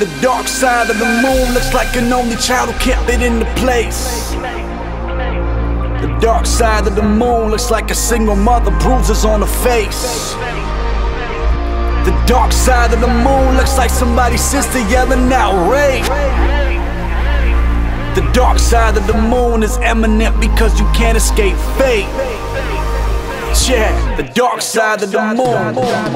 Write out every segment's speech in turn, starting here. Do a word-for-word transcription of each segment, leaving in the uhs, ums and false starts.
The dark side of the moon looks like an only child who can't fit into place. The dark side of the moon looks like a single mother, bruises on her face. The dark side of the moon looks like somebody's sister yelling out rape. The dark side of the moon is imminent because you can't escape fate. Yeah, the dark side of the moon.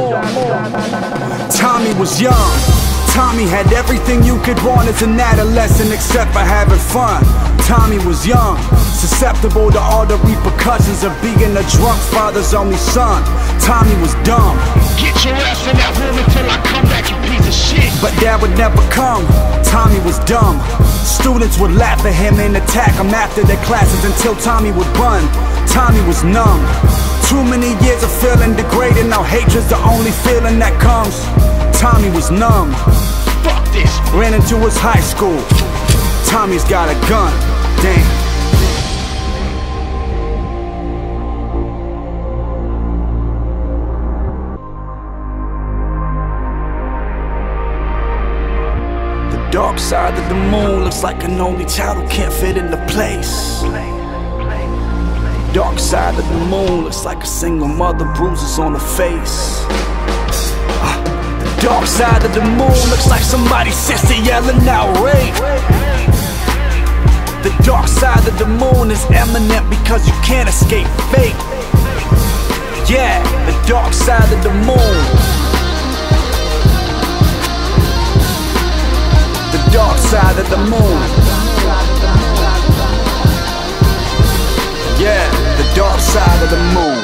Tommy was young. Tommy had everything you could want as an adolescent except for having fun. Tommy was young, susceptible to all the repercussions of being a drunk father's only son. Tommy was dumb. Get your ass in that room until I come back, you piece of shit. But that would never come. Tommy was dumb. Students would laugh at him and attack him after their classes until Tommy would run. Tommy was numb. Too many years of feeling degraded, now hatred's the only feeling that comes. Tommy was numb. Fuck this. Ran into his high school. Tommy's got a gun. Damn. The dark side of the moon looks like an only child who can't fit into place. Dark side of the moon looks like a single mother, bruises on her face. uh, The dark side of the moon looks like somebody's sister yelling out rape. The dark side of the moon is imminent because you can't escape fate. Yeah, the dark side of the moon. The dark side of the moon. Yeah, the dark side of the moon.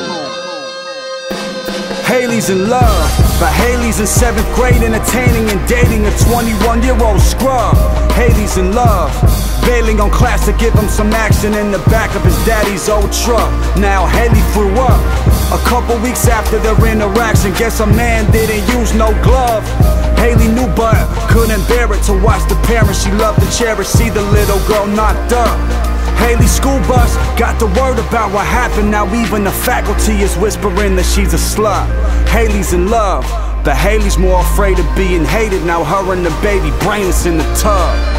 Haley's in love, but Haley's in seventh grade, entertaining and dating a twenty-one year old scrub. Haley's in love, bailing on class to give him some action in the back of his daddy's old truck. Now Haley threw up a couple weeks after their interaction. Guess a man didn't use no glove. Haley knew but couldn't bear it to watch the parents she loved and cherished see the little girl knocked up. Haley's school bus got the word about what happened. Now even the faculty is whispering that she's a slut. Haley's in love, but Haley's more afraid of being hated. Now her and the baby brainless in the tub.